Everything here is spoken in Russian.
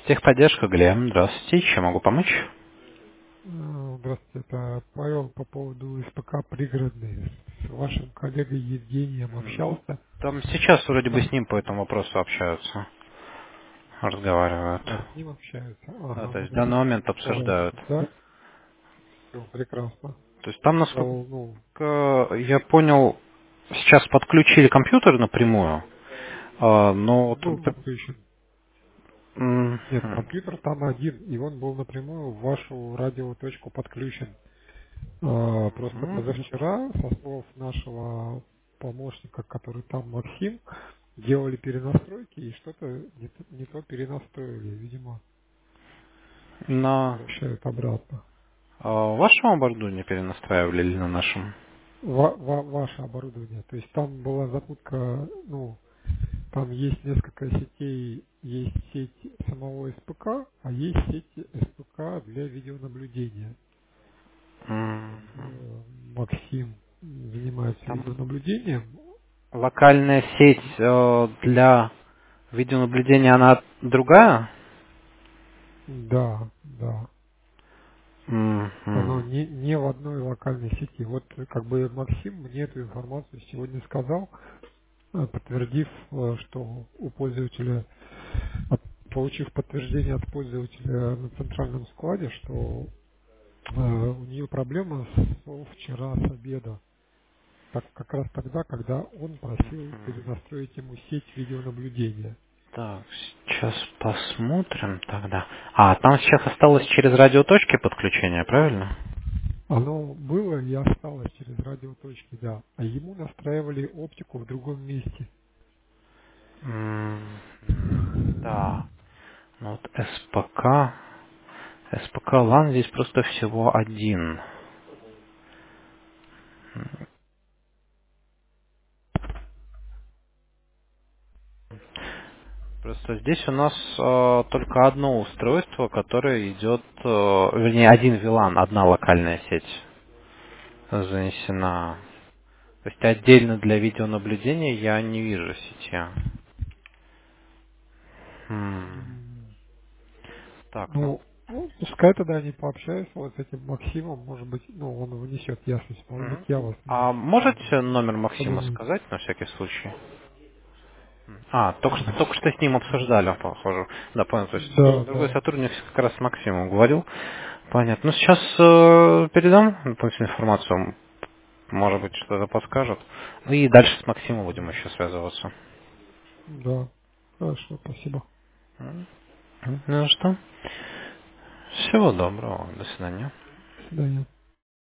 Техподдержка, Глеб. Здравствуйте. Чем могу помочь? Здравствуйте, это Павел по поводу СПК «Пригородный». С вашим коллегой Евгением общался. Там сейчас вроде бы с Там, ним по этому вопросу общаются, разговаривают. с ним общаются. Да, Ага, то ну есть в данный запишите момент на второй обсуждают. раз, да? Все, прекрасно. То есть там, насколько Сказал, ну, я понял, сейчас подключили компьютер напрямую, но вот... был подключен. Нет, Мгм. компьютер там один, и он был напрямую в вашу радиоточку подключен. Просто Мгм. позавчера, со слов нашего помощника, который там Максим, делали перенастройки и что-то не то перенастроили, видимо, На возвращают обратно. вашем оборудовании перенастраивали или на нашем? Ваше оборудование. То есть там была запутка, ну, там есть несколько сетей, есть сеть самого СПК, а есть сеть СПК для видеонаблюдения. Мгм. Максим занимается Там видеонаблюдением. локальная сеть для видеонаблюдения, она другая? Да, да. Оно Мгм. не в одной локальной сети. Вот как бы Максим мне эту информацию сегодня сказал, подтвердив, что у пользователя, получив подтверждение от пользователя на центральном складе, что у нее проблема с вчера с обеда. Так, как раз тогда, когда он просил перенастроить ему сеть видеонаблюдения. Так, сейчас посмотрим тогда. А, там сейчас осталось через радиоточки подключение, правильно? Оно было и осталось через радиоточки, да. А ему настраивали оптику в другом месте. Да. Ну вот СПК LAN здесь просто всего один. Просто здесь у нас только одно устройство, которое идет, вернее, один VLAN, одна локальная сеть занесена. То есть отдельно для видеонаблюдения я не вижу сети. М. М, Так, ну. Ну, пускай тогда они пообщаются вот с этим Максимом, может быть, ну, он внесет ясность, может быть, Мгм. я вас А можете номер Максима подумаю. сказать на всякий случай? А, только что с ним Максим. обсуждали, похоже. Да, понял. То есть Да, другой да, сотрудник как раз с Максимом говорил. Понятно. Ну, сейчас передам дополнительную информацию. Может быть, что-то подскажет. Ну и дальше с Максимом будем еще связываться. да. Хорошо, спасибо. Ну что? Всего доброго. До свидания. До свидания.